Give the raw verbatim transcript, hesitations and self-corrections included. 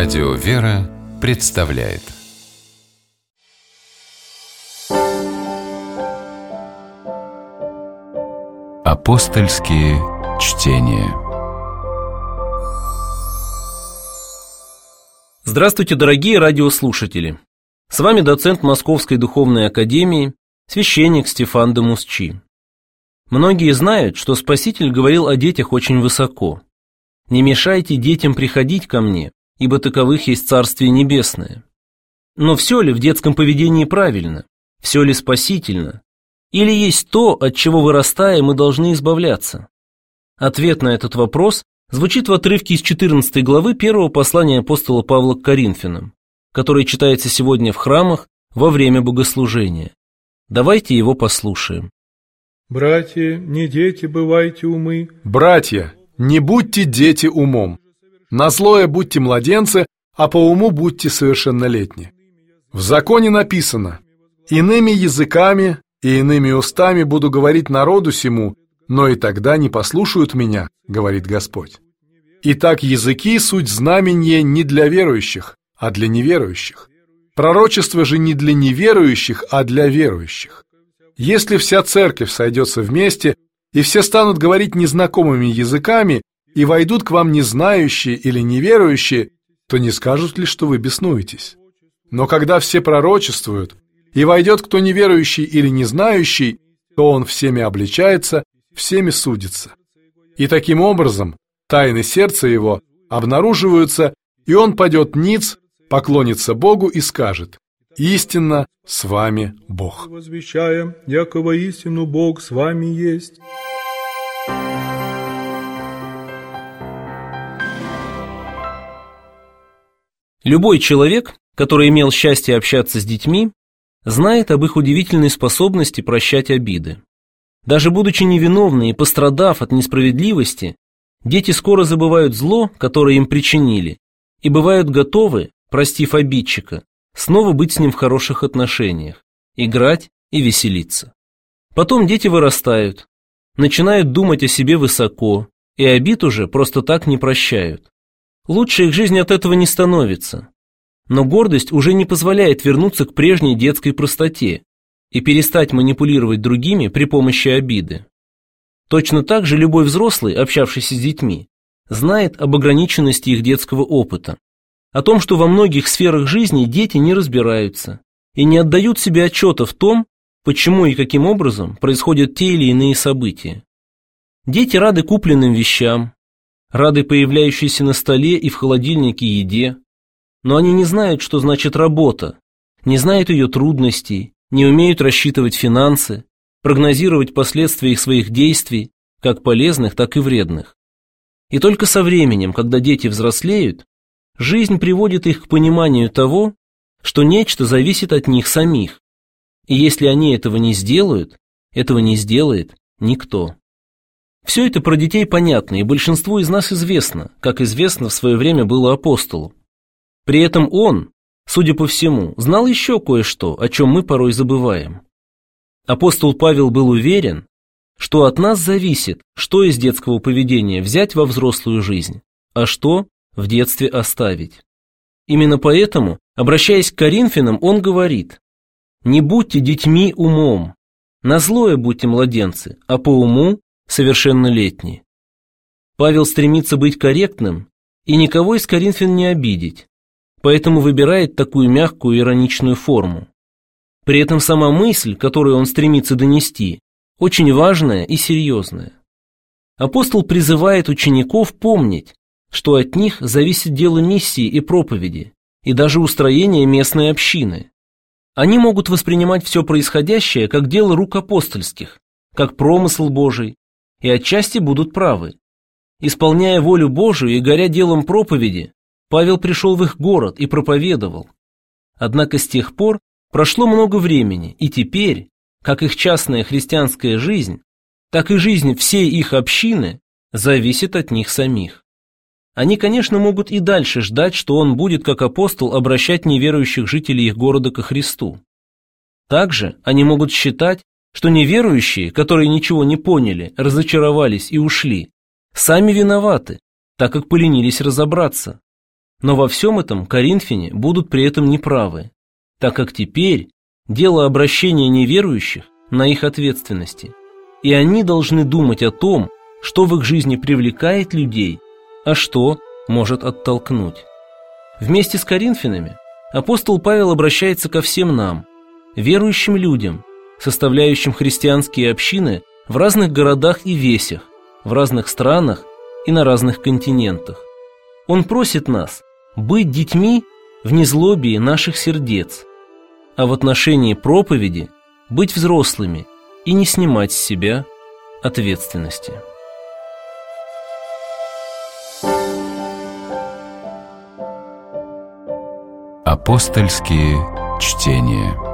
Радио «Вера» представляет Апостольские чтения. Здравствуйте, дорогие радиослушатели! С вами доцент Московской духовной академии, священник Стефан де Мусчи. Многие знают, что Спаситель говорил о детях очень высоко. «Не мешайте детям приходить ко мне, ибо таковых есть Царствие Небесное». Но все ли в детском поведении правильно? Все ли спасительно? Или есть то, от чего, вырастая, мы должны избавляться? Ответ на этот вопрос звучит в отрывке из четырнадцатой главы первого послания апостола Павла к Коринфянам, который читается сегодня в храмах во время богослужения. Давайте его послушаем. «Братья, не дети бывайте умы». «Братья, не будьте дети умом. На злое будьте младенцы, а по уму будьте совершеннолетни. В законе написано: иными языками и иными устами буду говорить народу сему, но и тогда не послушают меня, говорит Господь. Итак, языки — суть знамение не для верующих, а для неверующих. Пророчество же не для неверующих, а для верующих. Если вся церковь сойдется вместе, и все станут говорить незнакомыми языками, и войдут к вам незнающие или неверующие, то не скажут ли, что вы беснуетесь? Но когда все пророчествуют, и войдет кто неверующий или незнающий, то он всеми обличается, всеми судится. И таким образом тайны сердца его обнаруживаются, и он падет ниц, поклонится Богу и скажет: истинно с вами Бог». Возвещаем, якого истину Бог с вами есть. Любой человек, который имел счастье общаться с детьми, знает об их удивительной способности прощать обиды. Даже будучи невиновны и пострадав от несправедливости, дети скоро забывают зло, которое им причинили, и бывают готовы, простив обидчика, снова быть с ним в хороших отношениях, играть и веселиться. Потом дети вырастают, начинают думать о себе высоко, и обид уже просто так не прощают. Лучше их жизнь от этого не становится. Но гордость уже не позволяет вернуться к прежней детской простоте и перестать манипулировать другими при помощи обиды. Точно так же любой взрослый, общавшийся с детьми, знает об ограниченности их детского опыта, о том, что во многих сферах жизни дети не разбираются и не отдают себе отчета в том, почему и каким образом происходят те или иные события. Дети рады купленным вещам, рады появляющейся на столе и в холодильнике еде, но они не знают, что значит работа, не знают ее трудностей, не умеют рассчитывать финансы, прогнозировать последствия их своих действий, как полезных, так и вредных. И только со временем, когда дети взрослеют, жизнь приводит их к пониманию того, что нечто зависит от них самих, и если они этого не сделают, этого не сделает никто. Все это про детей понятно, и большинству из нас известно, как известно в свое время было апостолу. При этом он, судя по всему, знал еще кое-что, о чем мы порой забываем. Апостол Павел был уверен, что от нас зависит, что из детского поведения взять во взрослую жизнь, а что в детстве оставить. Именно поэтому, обращаясь к Коринфянам, он говорит: «Не будьте детьми умом, на злое будьте младенцы, а по уму совершеннолетние». Павел стремится быть корректным и никого из коринфян не обидеть, поэтому выбирает такую мягкую ироничную форму. При этом сама мысль, которую он стремится донести, очень важная и серьезная. Апостол призывает учеников помнить, что от них зависит дело миссии и проповеди, и даже устроение местной общины. Они могут воспринимать все происходящее как дело рук апостольских, как промысл Божий, и отчасти будут правы. Исполняя волю Божию и горя делом проповеди, Павел пришел в их город и проповедовал. Однако с тех пор прошло много времени, и теперь, как их частная христианская жизнь, так и жизнь всей их общины зависит от них самих. Они, конечно, могут и дальше ждать, что он будет, как апостол, обращать неверующих жителей их города ко Христу. Также они могут считать, что неверующие, которые ничего не поняли, разочаровались и ушли, сами виноваты, так как поленились разобраться. Но во всем этом коринфяне будут при этом неправы, так как теперь дело обращения неверующих на их ответственности, и они должны думать о том, что в их жизни привлекает людей, а что может оттолкнуть. Вместе с коринфянами апостол Павел обращается ко всем нам, верующим людям, составляющим христианские общины в разных городах и весях, в разных странах и на разных континентах. Он просит нас быть детьми в незлобии наших сердец, а в отношении проповеди быть взрослыми и не снимать с себя ответственности. Апостольские чтения.